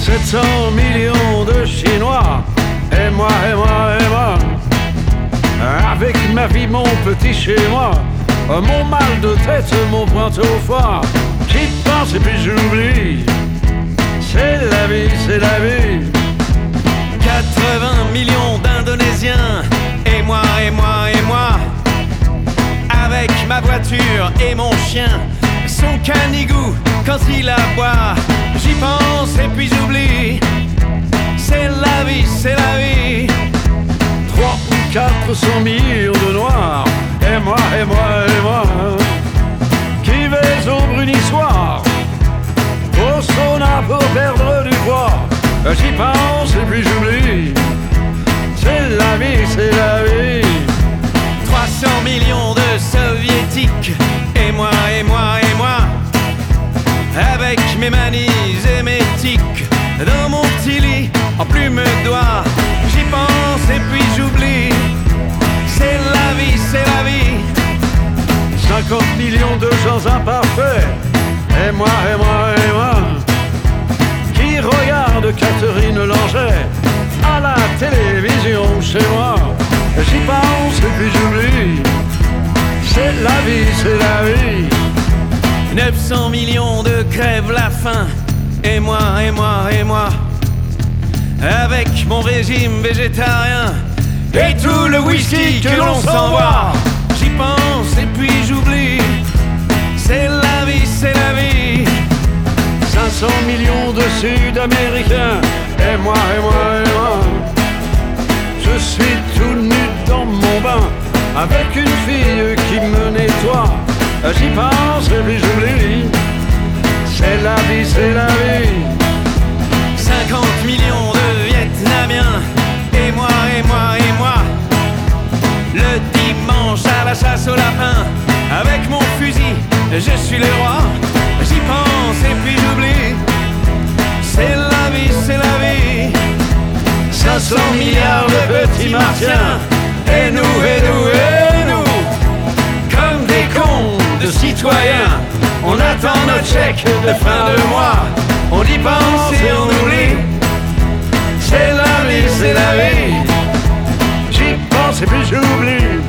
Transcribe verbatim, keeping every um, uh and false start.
sept cents millions de Chinois, et moi, et moi, et moi, avec ma vie, mon petit chez moi, mon mal de tête, mon point au foie, j'y pense et puis j'oublie. C'est la vie, c'est la vie. quatre-vingts millions d'Indonésiens, et moi, et moi, et moi, avec ma voiture et mon chien, son canigou quand il aboie, j'y pense et puis j'oublie. C'est la vie, c'est la vie. Trois ou quatre cents millions de noirs, et moi, et moi, et moi, qui vais au brunissoir, au sauna pour perdre du poids. J'y pense et puis j'oublie. C'est la vie, c'est la vie. trois cents millions de soviétiques, et moi, et moi, et moi, avec mes manies et mes tics, dans mon petit lit, en plume d'oie, j'y pense et puis j'oublie. C'est la vie, c'est la vie. cinquante millions de gens imparfaits, et moi, et moi, et moi, qui regardent Catherine Langer à la télévision chez moi. J'y pense et puis j'oublie. C'est la vie, c'est la vie. neuf cents millions de crèves la faim, et moi, et moi, et moi, avec mon régime végétarien et tout le whisky que l'on s'envoie. J'y pense et puis j'oublie. C'est la vie, c'est la vie. cinq cents millions de Sud-Américains, et moi, et moi, et moi, je suis tout nu dans mon bain, avec une fille qui me nettoie. J'y pense et puis j'oublie. C'est la vie, c'est la vie. cinquante millions de Vietnamiens, et moi, et moi, et moi, le dimanche à la chasse au lapin, avec mon fusil, je suis le roi. J'y pense et puis j'oublie. C'est la vie, c'est la vie. cinq cents milliards de petits martiens, et nous, et nous, et nous, comme des cons de citoyens, on attend notre chèque de fin de mois. On y pense et on oublie. C'est la vie, c'est la vie. j'y pense et puis j'oublie.